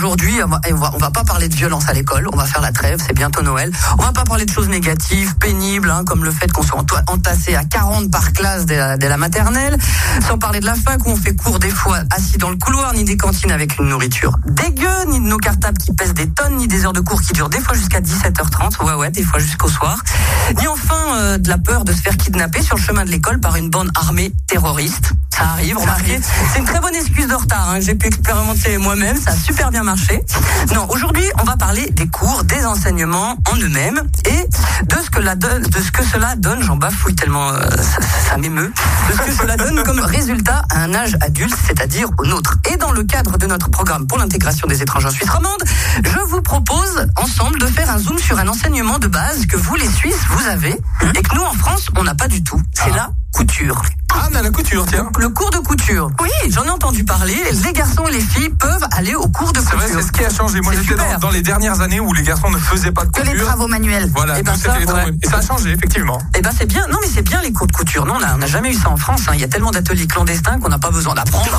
aujourd'hui, on va pas parler de violence à l'école, on va faire la trêve, c'est bientôt Noël. On va pas parler de choses négatives, pénibles, comme le fait qu'on soit entassé à 40 par classe dès la maternelle, sans parler de la fac où on fait cours des fois assis dans le couloir, ni des cantines avec une nourriture dégueu, ni de nos cartables qui pèsent des tonnes, ni des heures de cours qui durent des fois jusqu'à 17h30, ouais, des fois jusqu'au soir, ni enfin de la peur de se faire kidnapper sur le chemin de l'école par une bande armée terroriste. Ça arrive, remarquez. C'est une très bonne excuse de retard, que j'ai pu expérimenter moi-même, ça a super bien marché. Non, aujourd'hui, on va parler des cours, des enseignements en eux-mêmes et de ce que cela donne, j'en bafouille tellement ça m'émeut, de ce que cela donne comme résultat à un âge adulte, c'est-à-dire au nôtre. Et dans le cadre de notre programme pour l'intégration des étrangers en Suisse romande, je vous propose ensemble de faire un zoom sur un enseignement de base que vous, les Suisses, vous avez et que nous, en France, on n'a pas du tout. C'est la couture. Ah, on a la couture, tiens. Le cours de couture. Oui, j'en ai entendu parler. Les garçons et les filles peuvent aller au cours de couture. C'est vrai, c'est ce qui a changé. Moi, j'étais dans les dernières années où les garçons ne faisaient pas de couture. Que les travaux manuels. Voilà, et ça a changé, effectivement. Et c'est bien. Non, mais c'est bien les cours de couture. Non, on n'a jamais eu ça en France. Il y a tellement d'ateliers clandestins qu'on n'a pas besoin d'apprendre.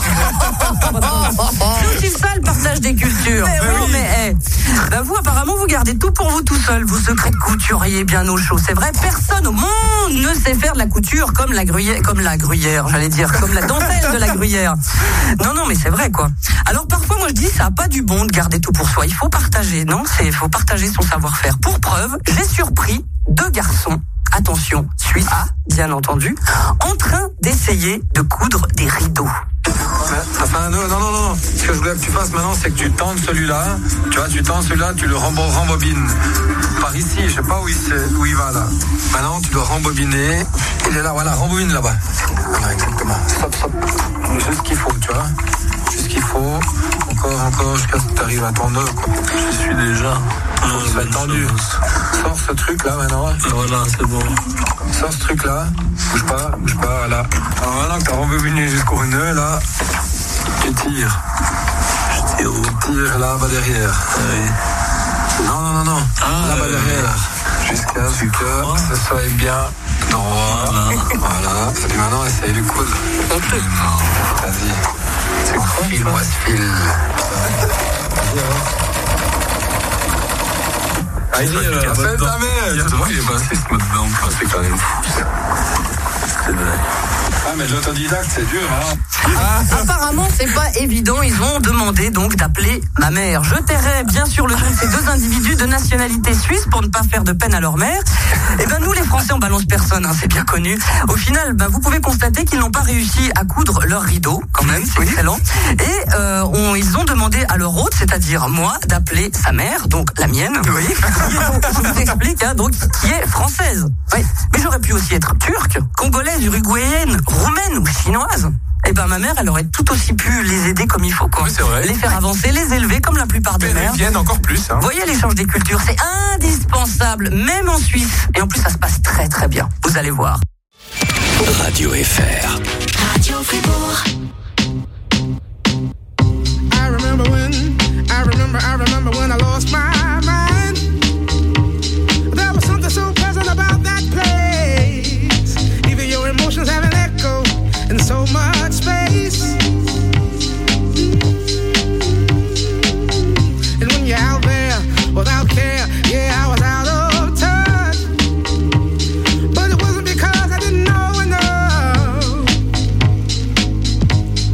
C'est aussi ça, le partage des cultures. Vous, apparemment, vous gardez tout pour vous tout seul. Vos secrets de couturier bien au chaud. C'est vrai, personne au monde ne sait faire de la couture comme la gruyère, j'allais dire, comme la dentelle de la gruyère. Non, mais c'est vrai, quoi. Alors, parfois, moi, je dis, ça n'a pas du bon de garder tout pour soi. Il faut partager, non? Il faut partager son savoir-faire. Pour preuve, j'ai surpris 2 garçons, attention, suisses, bien entendu, en train d'essayer de coudre des rideaux. Ça fait un nœud. Non. Ce que je voulais que tu fasses maintenant, c'est que tu tends celui-là. Tu vois, tu le rembobines. Par ici, je sais pas où il va là. Maintenant, tu dois rembobiner. Il est là, voilà, rembobine là-bas. Voilà, exactement. Stop. Juste ce qu'il faut, tu vois. Juste ce qu'il faut. Encore, jusqu'à ce que tu arrives à ton nœud, quoi. Je suis déjà. Ça va être tendu. Sors ce truc-là maintenant. Voilà, c'est bon. Sors ce truc-là. Bouge pas, voilà. Alors maintenant que tu as rembobiné jusqu'au nœud, là, tu tires. Je tire où? Tu tires là-bas derrière. Oui. Non. Là-bas derrière. Jusqu'à ce que ce soit bien droit. Voilà. Et puis maintenant, essaye de coudre. Vas-y. C'est quoi? File-moi ce fil. Il est passé ce mode d'emploi, c'est quand même fou, ça. C'est vrai. Ah, mais l'autodidacte, c'est dur, Apparemment, c'est pas évident. Ils ont demandé donc d'appeler ma mère. Je tairai bien sûr le nom de ces 2 individus de nationalité suisse pour ne pas faire de peine à leur mère. Et nous, les Français, on balance personne, c'est bien connu. Au final, vous pouvez constater qu'ils n'ont pas réussi à coudre leur rideau, quand même, c'est excellent. Et ils ont demandé à leur hôte, c'est-à-dire moi, d'appeler sa mère, donc la mienne, vous voyez, je vous explique, donc qui est française. Oui. Mais j'aurais pu aussi être turque, congolaise, uruguayenne, roumaine ou chinoise. Et ma mère, elle aurait tout aussi pu les aider comme il faut, quoi. Oui, c'est vrai. Les faire avancer, les élever comme la plupart des mères. Péruvienne encore plus. Vous voyez l'échange des cultures, c'est indispensable, même en Suisse. Et en plus, ça se passe très très bien. Vous allez voir. Radio FR. Radio Fribourg. I remember when I lost my mind. There was something so pleasant about that place. Even your emotions have an echo in so much space. And when you're out there without care, I was out of touch. But it wasn't because I didn't know enough.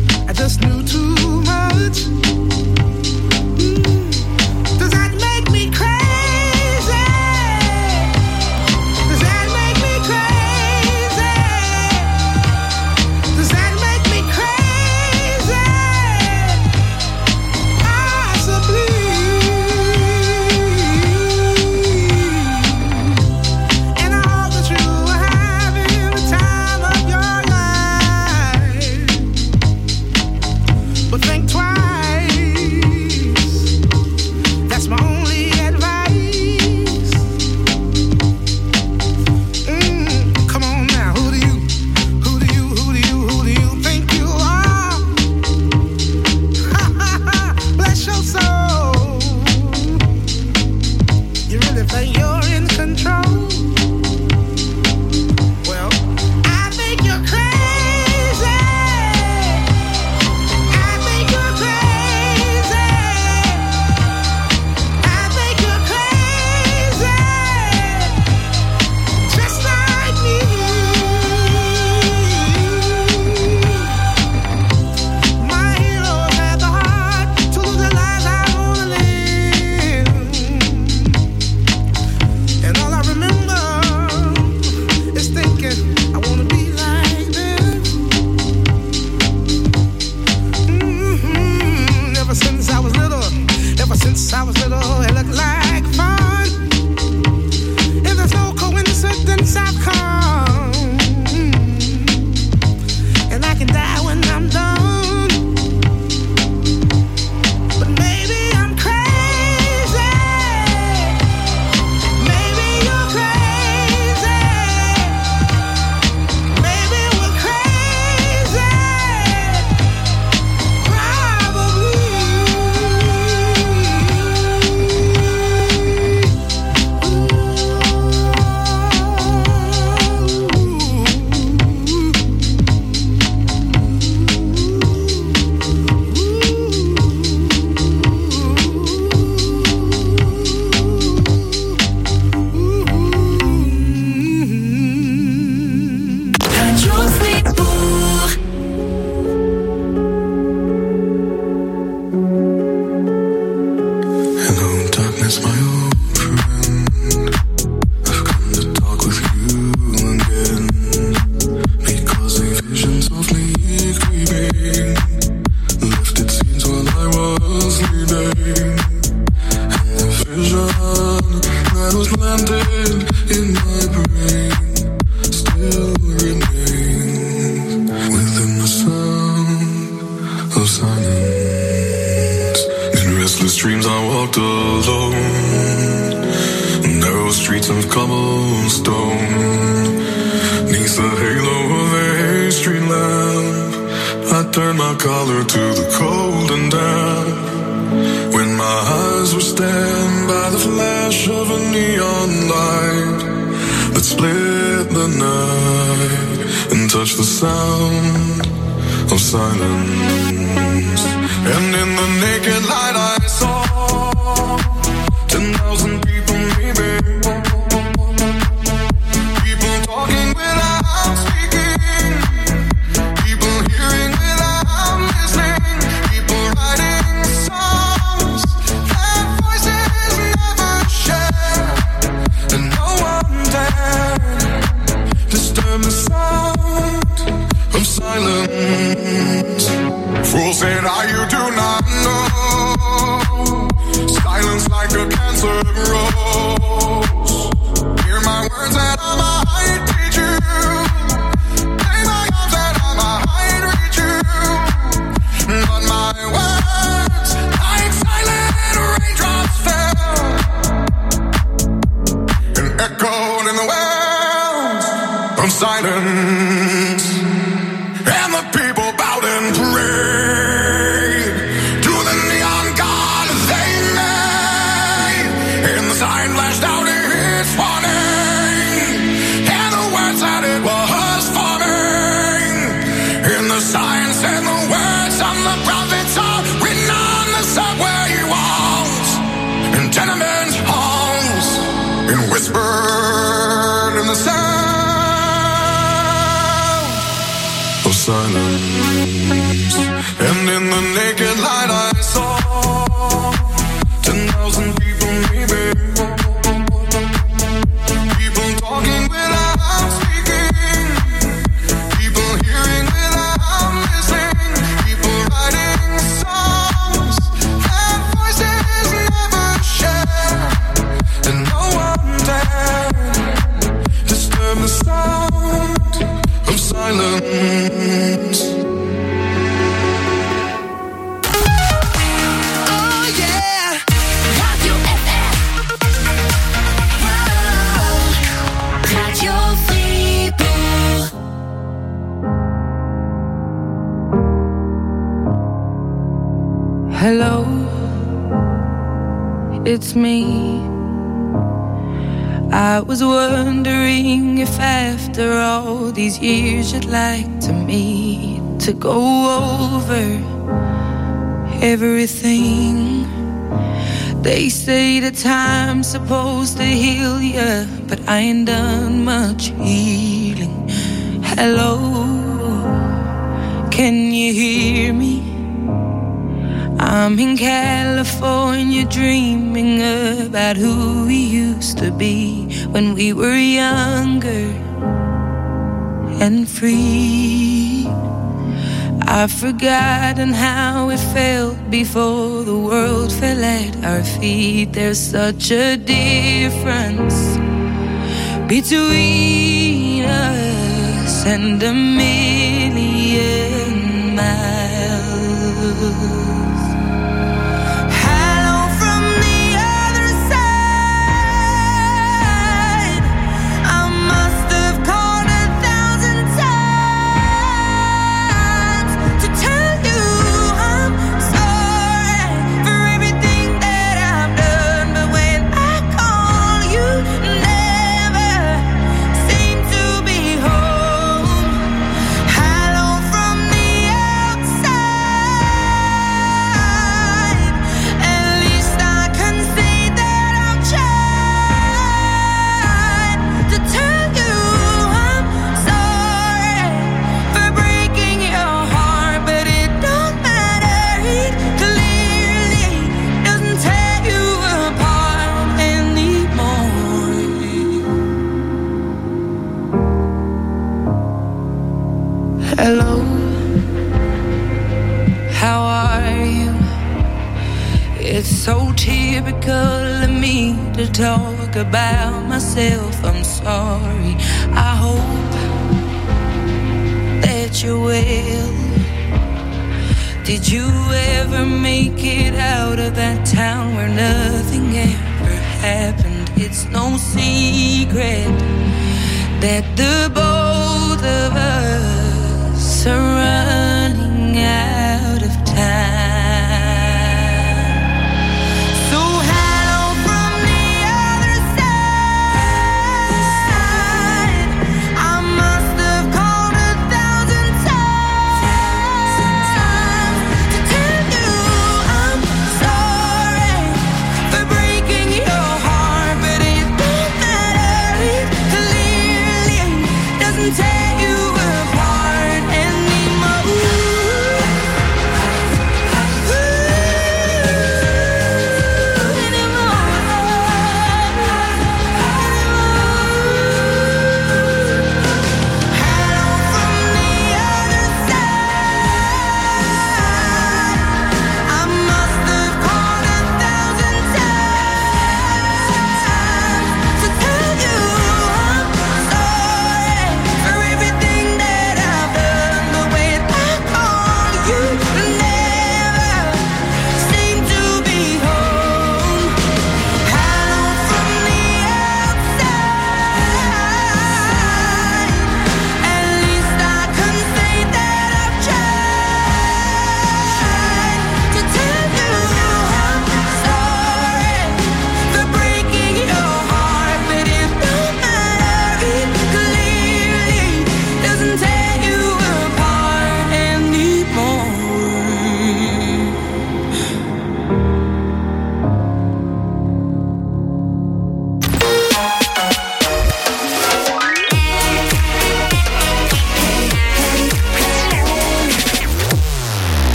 rain, and the vision that was planted in my brain still remains within the sound of silence. In restless dreams I walked alone, narrow streets of cobblestone, neath the halo of a street lamp. I turned my collar to the cold and damp, when my eyes were stabbed by the flash of a neon light that split the night and touched the sound of silence. And in the naked light I saw 10,000 people, maybe, people talking without speaking, people hearing without listening, people writing songs that voices never share, and no one dared disturb the sound of silence. Fool said, you do not know, silence like a cancer grows. Hear my words that I might teach you, lay my arms that I might reach you, but my words like silent raindrops fell and echoed in the wells of silence. And the people bowed and prayed to the neon god they made, and the sign flashed out its warning, and the words that it was forming, and the sign said the words of the prophets are written on the subway walls and tenement halls, and whispered in the sound of silence. And in the naked light I saw 10,000 people, maybe, people talking without speaking, people hearing without listening, people writing songs that voices never share, and no one dared disturb the sound of silence. Hello, it's me. I was wondering if after all these years you'd like to meet to go over everything. They say that time's supposed to heal ya, but I ain't done much healing. Hello, can you hear me? I'm in California dreaming about who we used to be when we were younger and free. I've forgotten how it felt before the world fell at our feet. There's such a difference between us and a million miles. so typical of me to talk about myself. I'm sorry. I hope that you're well. Did you ever make it out of that town where nothing ever happened? It's no secret that the both of us are running out of time.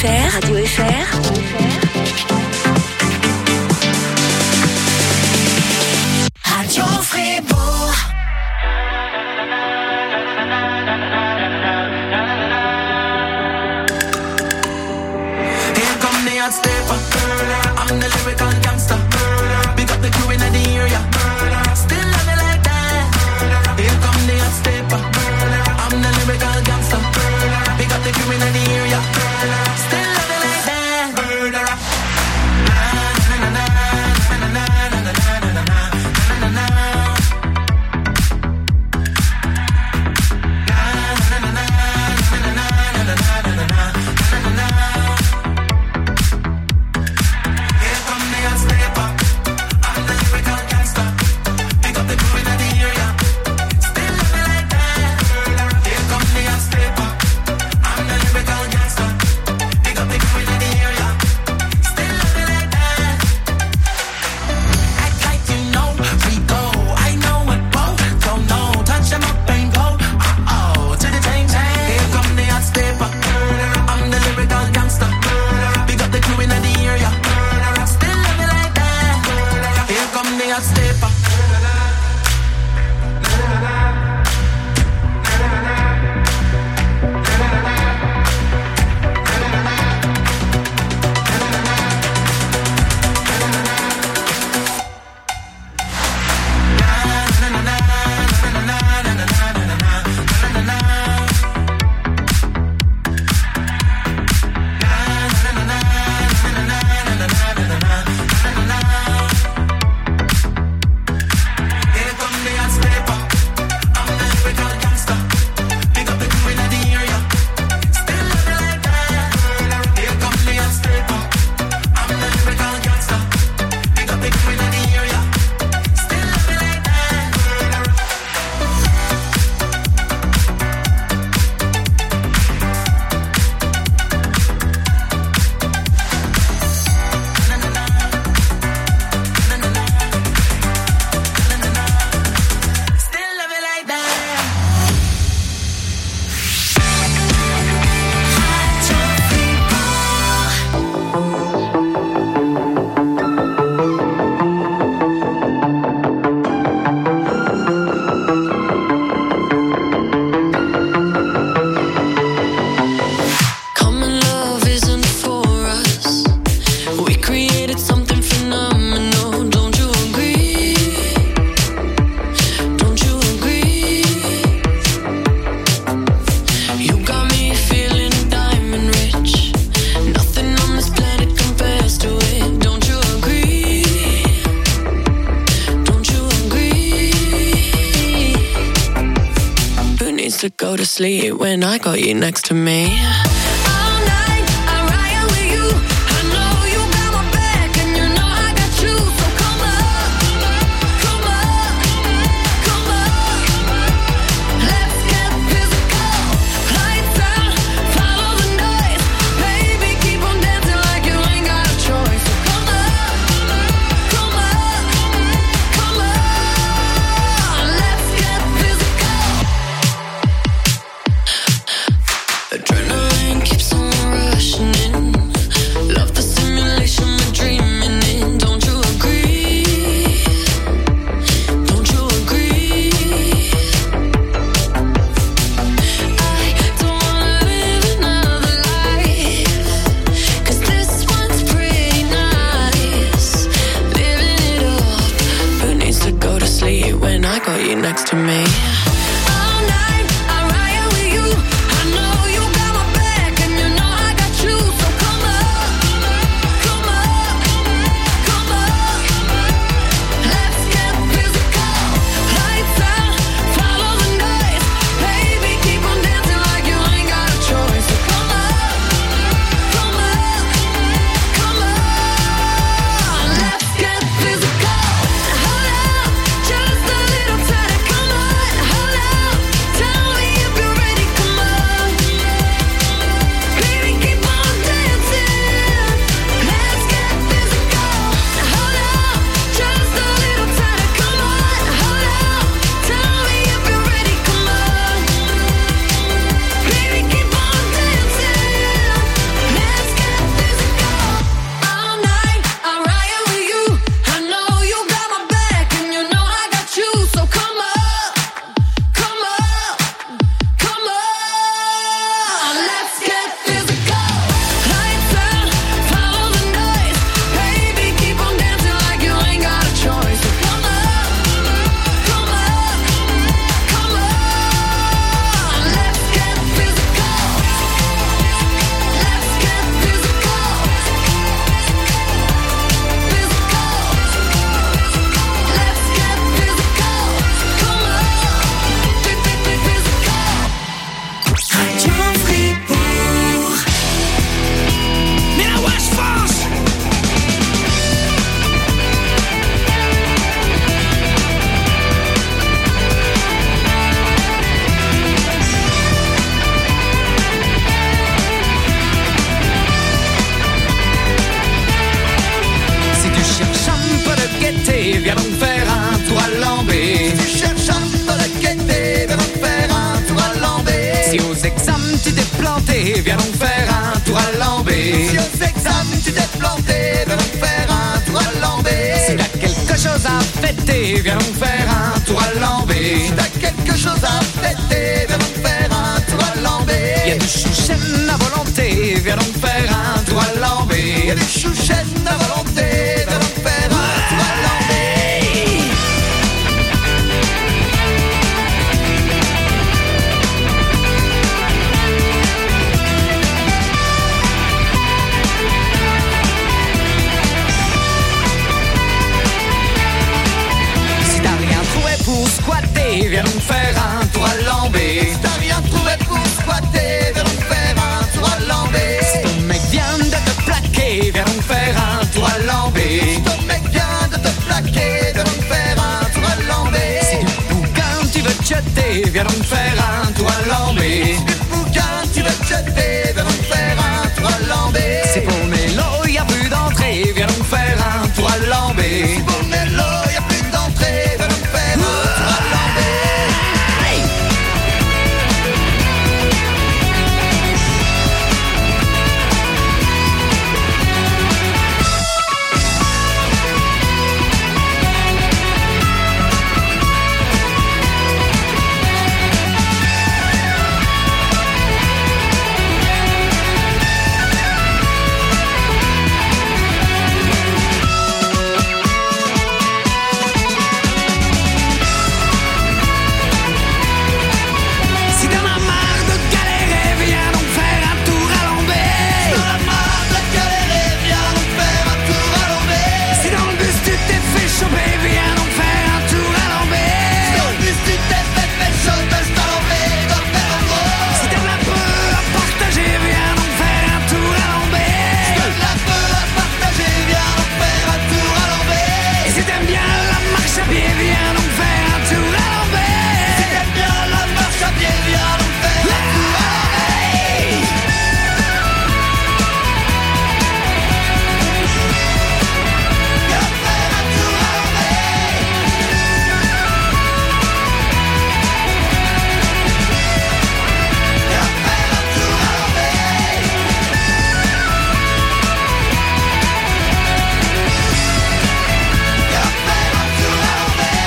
FR. Radio FR. Radio Fribourg. Here come the hot stepper. I'm the lyrical gangster. Big up the crew in the area. Still love it like that. Here come the hot stepper. I'm the lyrical gangster. Big up the crew in the area. Still love it like that. Murderer. To go to sleep when I got you next to me. Adrenaline viens donc faire un tour à Lambé. Si tu cherches à te la quêter, viens donc faire un tour à Lambé. Si aux examens tu t'es planté, viens donc faire un tour à Lambé. Si aux examens tu t'es planté, viens donc faire un tour à Lambé. Si t'as quelque chose à fêter, viens donc faire un tour à Lambé. Si t'as quelque chose à fêter, viens donc faire un tour à Lambé. Y'a du chouchen à volonté, viens donc faire un tour à Lambé. Y'a du chouchen à volonté, viens donc faire un tour à Lambé. Si t'as rien trouvé pour squatter, viens donc faire un tour à Lambé. Si t'as rien trouvé pour squatter, viens donc faire un tour à Lambé. Si ton mec vient de te plaquer, viens donc faire un tour à Lambé. Si ton mec vient de te plaquer, viens donc faire un tour à Lambé. Si du bouquin tu veux te jeter, viens donc faire un tour à Lambé. Si du bouquin tu veux te jeter, viens donc faire un tour à Lambé. Si pour Mélo y'a plus d'entrée, viens donc faire un tour à Lambé. Si pour Mélo y'a plus d'entrée, viens donc faire un tour à Lambé. Si t'en as marre de galérer, viens donc faire un tour à Lambé. Si t'en as marre de galérer, viens donc faire un tour à Lambé. Si dans le bus tu t'es fait choper, viens donc faire un tour à Lambé. Si dans le bus tu t'es fait choper, je t'en vais donc faire un tour. Si t'as la peu à partager, viens donc faire un tour à Lambé. Si t'as la peu à partager, viens donc faire un tour à Lambé. Et si t'aimes bien la marche à pied, viens donc faire un tour à Lambé. Si t'aimes bien la marche à pied, viens donc faire un tour à Lambé. Viens faire un tour à Lambé. Viens faire un tour à Lambé. Viens faire un tour à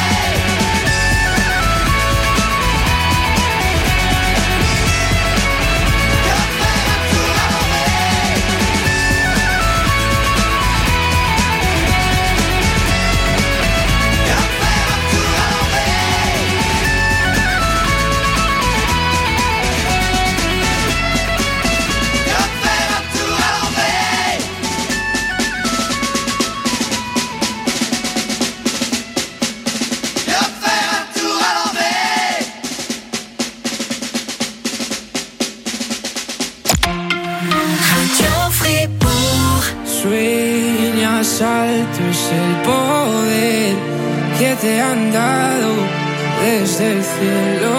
Radio Fribourg. Sueñas alto es el poder que te han dado desde el cielo.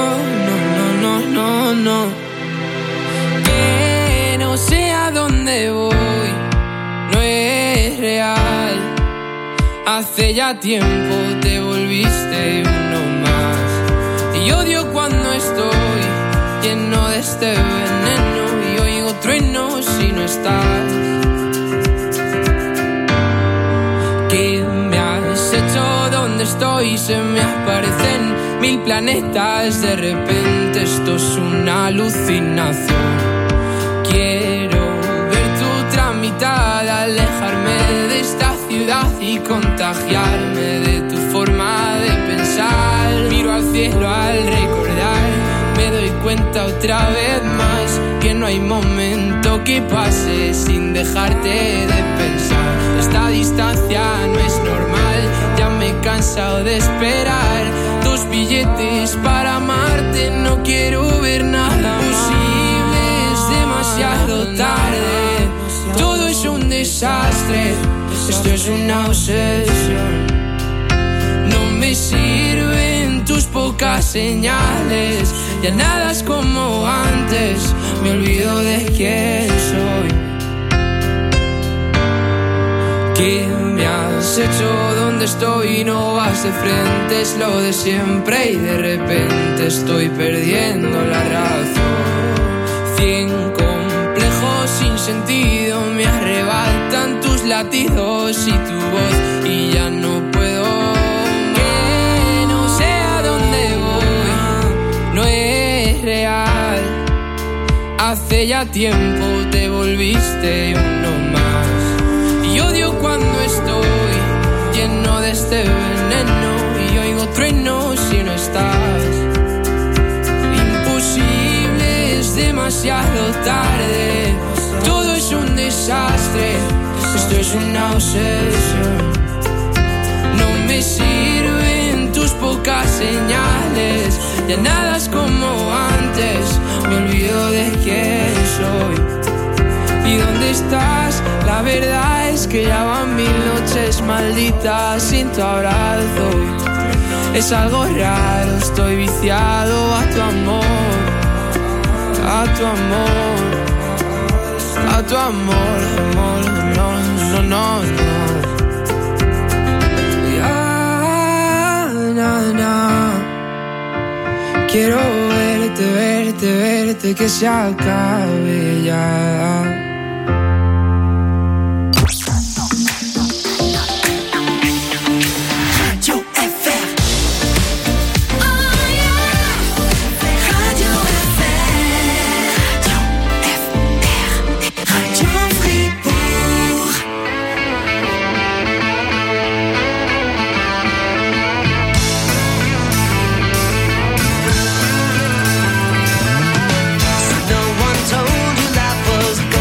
No. Que no sé a dónde voy, no es real. Hace ya tiempo te volviste uno más. Y odio cuando estoy lleno de este veneno y oigo truenos si no estás. ¿Qué me has hecho? ¿Dónde estoy? Se me aparecen 1000 planetas. De repente esto es una alucinación. Quiero ver tu tramitada, alejarme de esta ciudad y contagiarme de tu forma de pensar. Miro al cielo al recordar, me doy cuenta otra vez más que no hay momento que pase sin dejarte de pensar. Esta distancia no es normal, ya me he cansado de esperar. 2 billetes para amarte, no quiero ver nada posible, es demasiado tarde. Todo es un desastre, esto es una obsesión. No me sirven tus pocas señales, ya nada es como antes, me olvido de quién soy. ¿Qué me has hecho? ¿Dónde donde estoy y no vas de frente, es lo de siempre y de repente estoy perdiendo la razón. 100 complejos sin sentido me arrebatan tus latidos y tu voz y ya no puedo. Que no sé a dónde voy, no es real. Hace ya tiempo te volviste uno más. Y odio cuando estoy lleno de este veneno y oigo truenos si no estás. Imposible, es demasiado tarde. Todo es un desastre, esto es una obsesión. No me sirven tus pocas señales, ya nada es como antes. Me olvido de quién soy y dónde estás. La verdad es que ya van 1000 noches malditas sin tu abrazo. Es algo raro, estoy viciado a tu amor, a tu amor, a tu amor, amor, no, no, no, no. Ya, na, na. Quiero verte, verte, verte, que se acabe ya. No one told you life was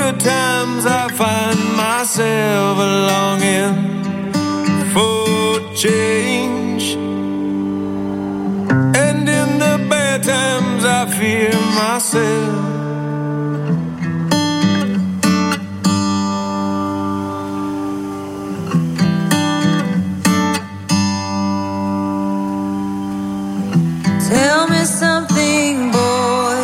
good times I find myself longing for change, and in the bad times I fear myself. Tell me something, boy.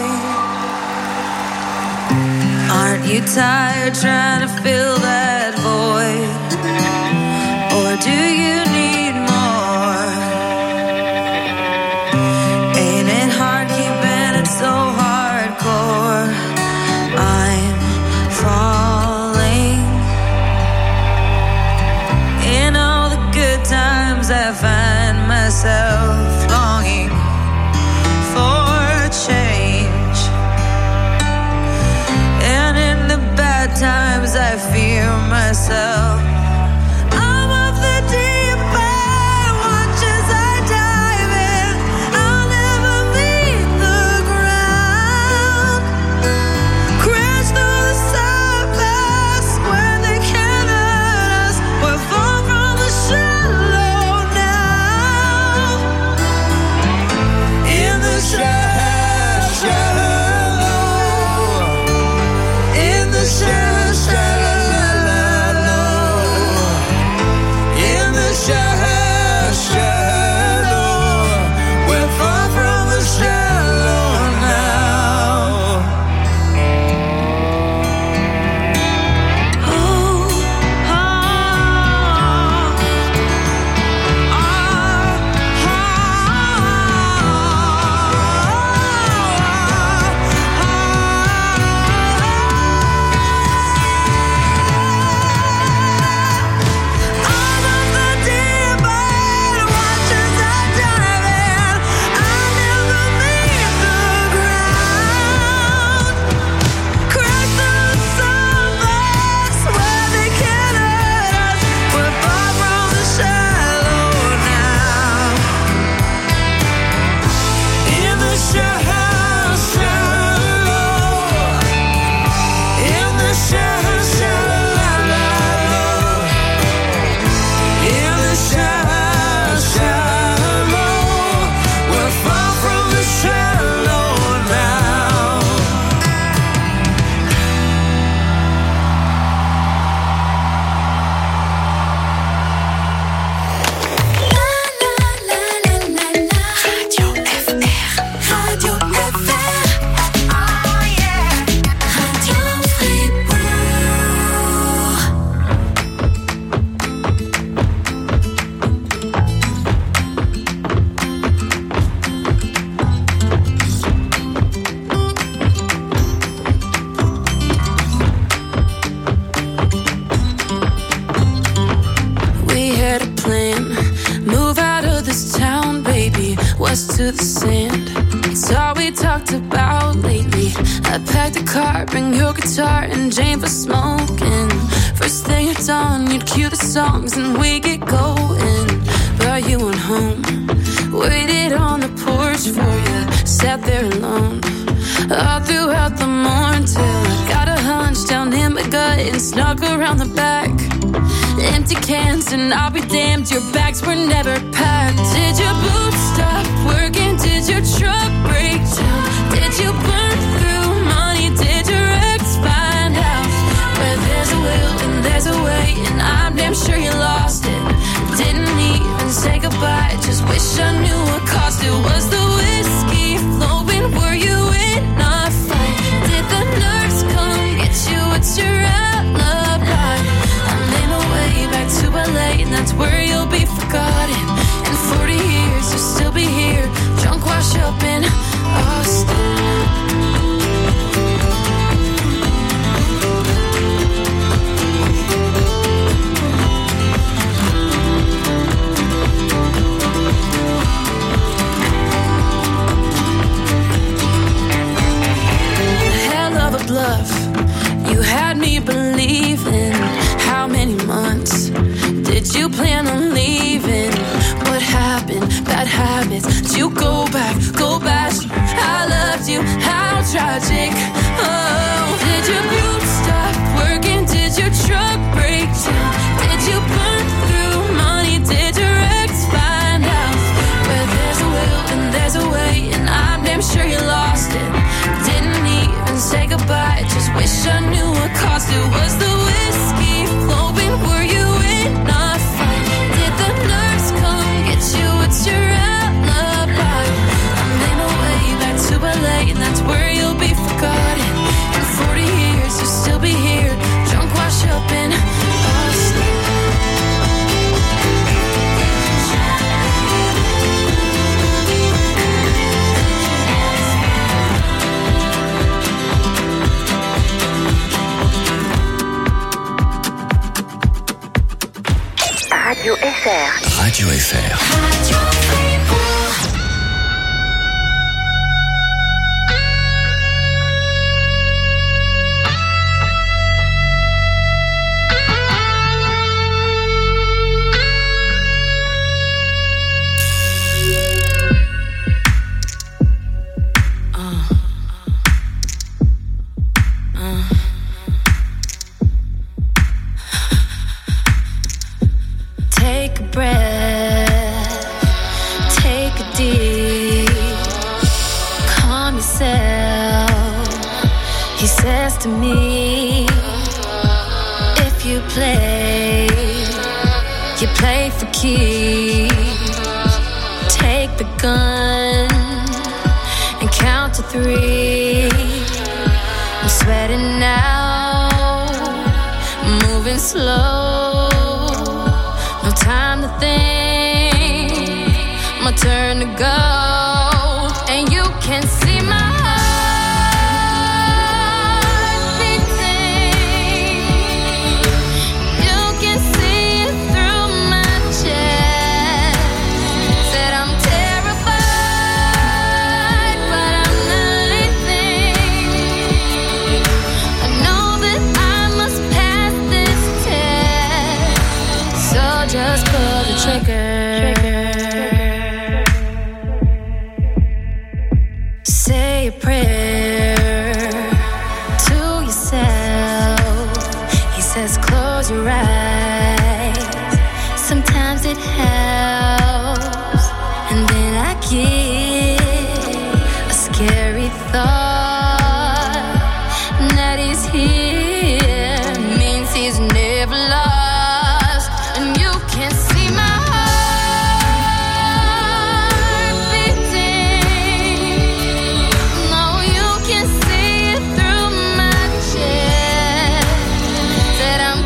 Aren't you tired trying to fill that void? Or do you need more? Ain't it hard keeping it so hardcore? I'm falling. In all the good times I find myself longing for change, and in the bad times I fear myself. I'm of the deep end, watch as I dive in. I'll never meet the ground. Crash through the surface where they can't hurt us. We're far from the shallow now. In the shallow, in the shallow. To the sand. It's all we talked about lately. I packed a car, bring your guitar and Jane for smoking. First thing at dawn, you'd cue the songs and we get going. But you went home, waited on the porch for you, sat there alone all throughout the morning till I got a hunch down in my gut and snuck around the back. Empty cans and I'll be damned, your bags were never packed. Did your boots stop working? Did your truck break down? Did you burn through money? Did your ex find out? Where there's a will and there's a way, and I'm damn sure you lost it. Didn't even say goodbye, just wish I knew what cost it. Was the whiskey flowing? Were you in a fight? Did the nurse come get you? What's your alibi? I made my way back to LA, and that's where you'll be forgotten. In 40 years you'll still be here, drunk, wash up in Austin. Hell of a bluff, you had me believing. How many months did you plan on leaving? What happened? Bad habits. Did you go back? Go back. I loved you. How tragic. Oh, did your boots stop goodbye. Just wish I knew what caused it. Was the whiskey flowing? Were you in a fight? Did the nurse come get you? What's your alibi? I'm in a way back to LA, and that's where you'll be forgotten. In 40 years, you'll still be here, drunk, washed up in Boston. Radio FR. Radio FR. Take a breath, take a deep, calm yourself. He says to me, if you play for keeps. Take the gun and count to 3. I'm sweating now, moving slow. No time to think, my turn to go. And you can see my heart beating. You can see it through my chest. Said I'm terrified, but I'm not leaving. I know that I must pass this test. So just pull the trigger. Say a prayer to yourself. He says close your eyes. Sometimes it helps. And then I get a scary thought that he's here means he's never lost. And you can see my heart beating. No, you can see it through my chest. Said I'm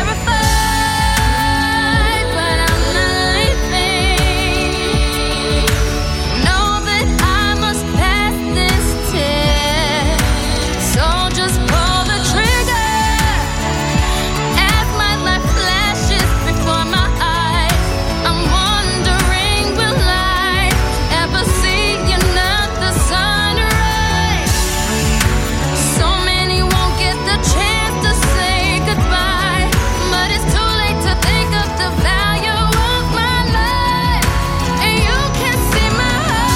terrified, but I'm not leaving. Know that I must pass this test. So just pull the trigger. As my life flashes before my eyes, I'm wondering, will I ever see another sunrise? So many won't get the chance to say goodbye, but it's too late to think of the value of my life. And you can see my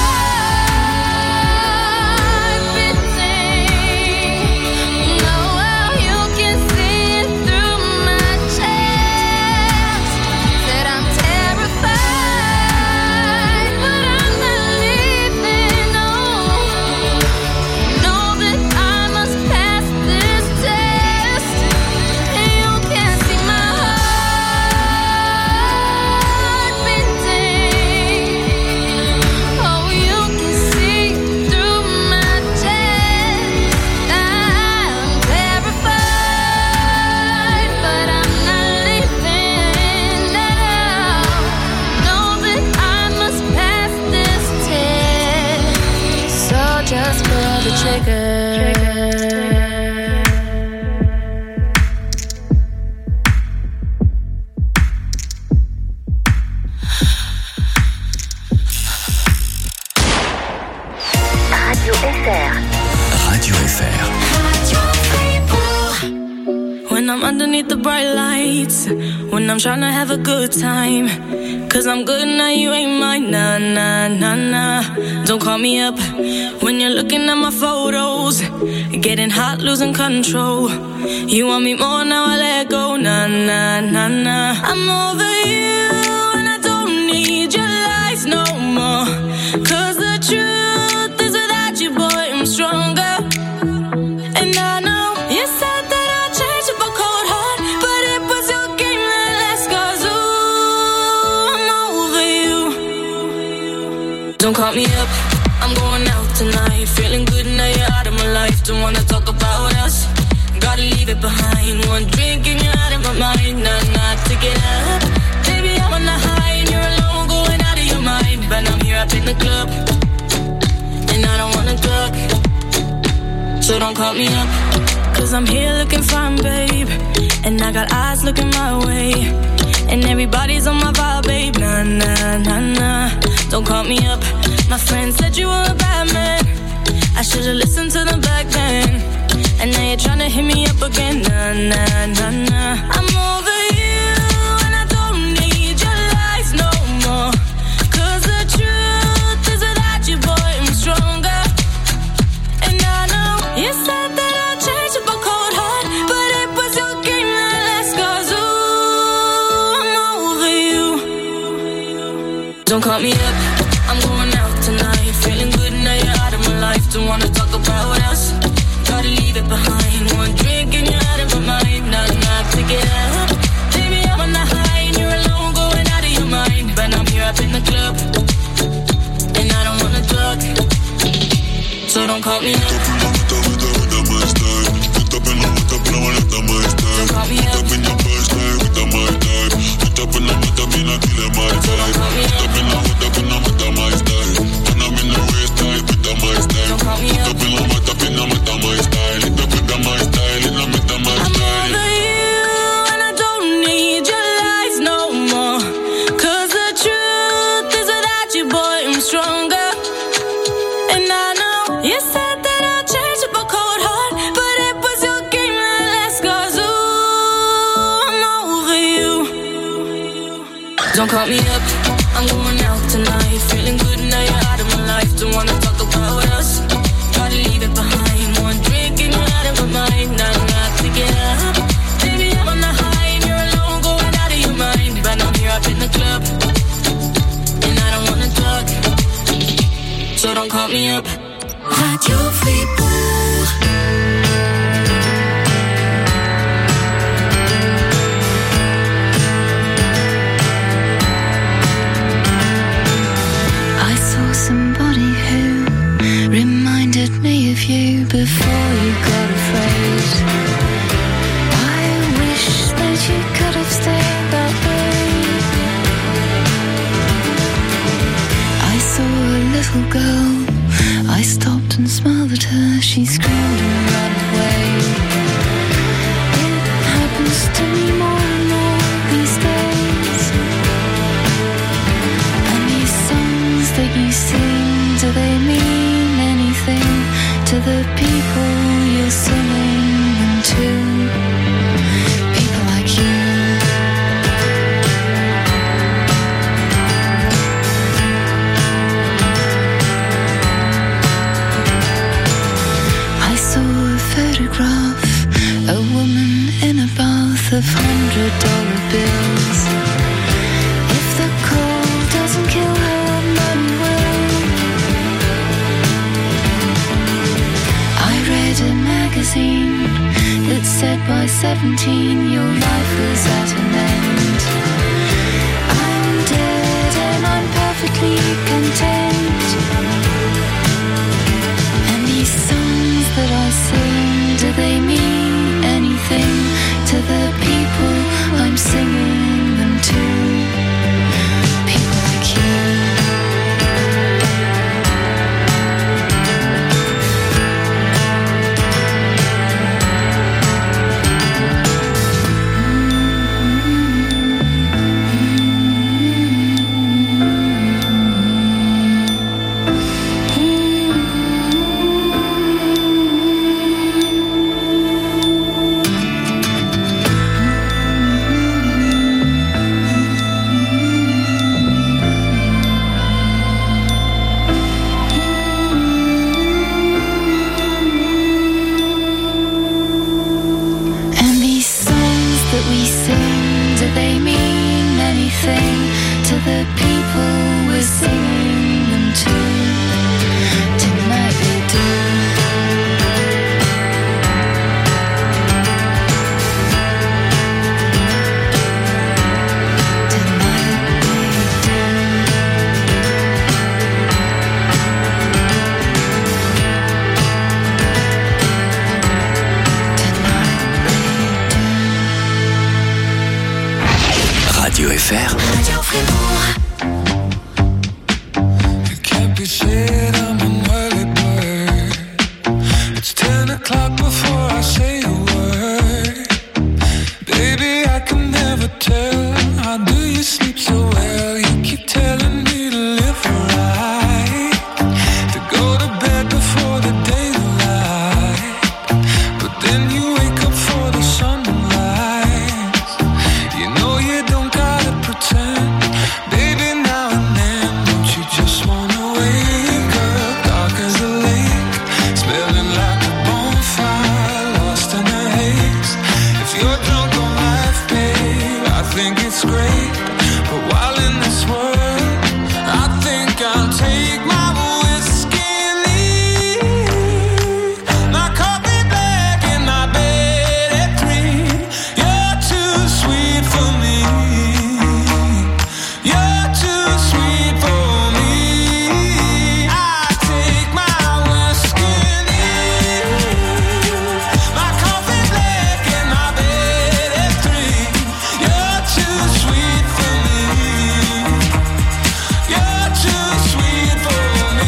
heart beating. No, you can see it through my chest. Said I'm terrified, but I'm not leaving. No, know that I must pass this test. And you can see my heart beating. Oh, you can see through my chest. I'm terrified, but I'm not leaving. No, know that I must pass this test. So just pull the trigger. Radio FR. Radio FR. When I'm underneath the bright lights, when I'm trying to have a good time, 'cause I'm good now, you ain't mine, nah, nah, nah, nah. Don't call me up when you're looking at my photos, getting hot, losing control. You want me more, now I let go, nah, nah, nah, nah. I'm over you and I don't need your lies no more, 'cause the truth is without you, boy, I'm stronger. And I about us. Gotta leave it behind. One drink and you're out of my mind. Not to get up. Baby, I'm on the high and you're alone, going out of your mind. But I'm here up in the club, and I don't wanna talk. So don't call me up, 'cause I'm here looking fine, babe. And I got eyes looking my way. And everybody's on my vibe, babe. Nah, nah, nah, nah. Don't call me up. My friend said you were a bad man. I should've listened to them back then. And now you're trying to hit me up again. Nah, nah, nah, nah. I'm over you, and I don't need your lies no more. 'Cause the truth is without you, boy, I'm stronger. And I know you said that I'd change up a cold heart, but it was your game that last. 'Cause ooh, I'm over you. Don't call me up, I'm going out tonight. Feeling good now you're out of my life. Don't wanna talk about us. Gotta leave it behind. One drink and you're out of my mind. Not to get up. Baby, I'm on the high and you're alone, going out of your mind. But I'm here up in the club, and I don't wanna talk. So don't call me up. Don't call me up. Don't call me up, I'm going out tonight. Feeling good now you're out of my life. Don't wanna talk about us. Gotta leave it behind. One drink and you're out of my mind. Not to get up. Baby, I'm on the high and you're alone, going out of your mind. But I'm here up in the club, and I don't wanna talk. So don't call me up. Radio Fribourg. Somebody who reminded me of you before you got afraid. I wish that you could have stayed that way. I saw a little girl, I stopped and smiled at her. She screamed and ran away. It happens to me more and more these days. And these songs that you sing, do they mean anything to the people you're singing them to? People like you. I saw a photograph, a woman in a bath of $100 bills. If the cold doesn't kill her, money will. I read a magazine that said by 17 your life was at an end. I'm dead and I'm perfectly content. And these songs that I sing, do they mean anything to the people I'm singing them to? People like you. FR. Radio Fribourg. It can't be said I'm an early bird. It's 10 o'clock before I say a word. Baby, I can never tell. How do you sleep so well? You keep telling me to live right, to go to bed before the daylight, but then you wake up for the sunrise. You know you don't gotta pretend, baby, now and then. Don't you just wanna wake up, dark as a lake, smelling like a bonfire, lost in a haze. If you're drunk on life, babe, I think it's great. But while in this world, I think I'll take my whiskey and leave. My coffee black in my bed at 3. You're too sweet for me. You're too sweet for me. I take my whiskey and leave. My coffee black in my bed at 3. You're too sweet for me. You're too sweet for me.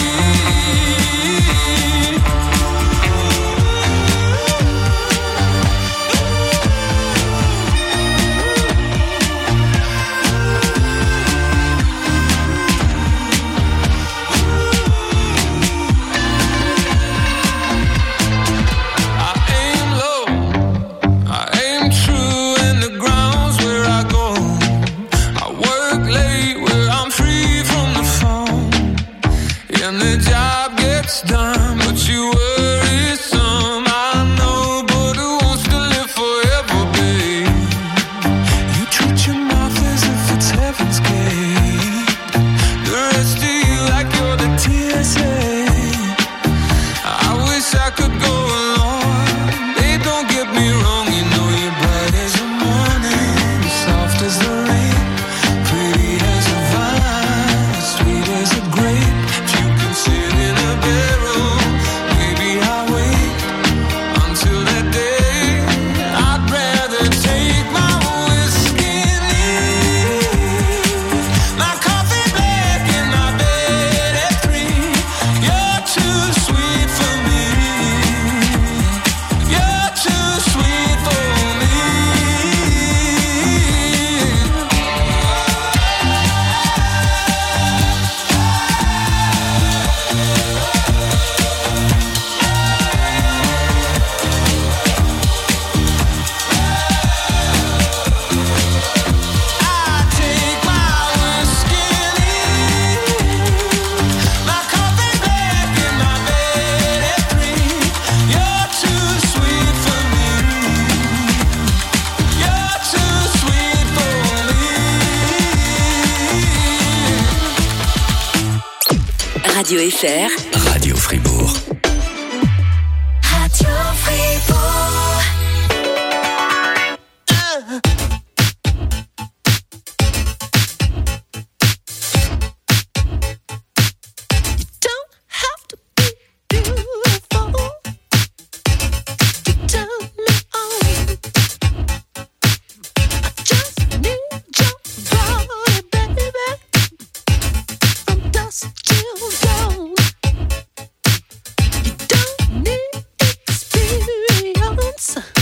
I aim low, I aim true, and the ground's where I go. I work late where I'm free from the phone, and the job gets done, but you worry some. I know, but who wants to live forever, babe? You treat your mouth as if it's heaven's gate. The rest of you like you're the TSA. I wish I could go along. Babe, don't get me wrong. You know you're bright as the morning, soft as the rain, pretty as a vine, sweet as a grape. If you can sit in a barrel, maybe I'll wait until that day. I'd rather take my whiskey and leave. My coffee black in my bed at 3. You're too sweet for me. You're too sweet for me. I take my whiskey and leave. My coffee black in my bed at 3. You're too sweet for me. You're too sweet for me. Radio FR. Radio Fribourg. Radio Fribourg. Don't have to be beautiful to turn me on. I just need your body, baby, from dusk till dawn. You don't need experience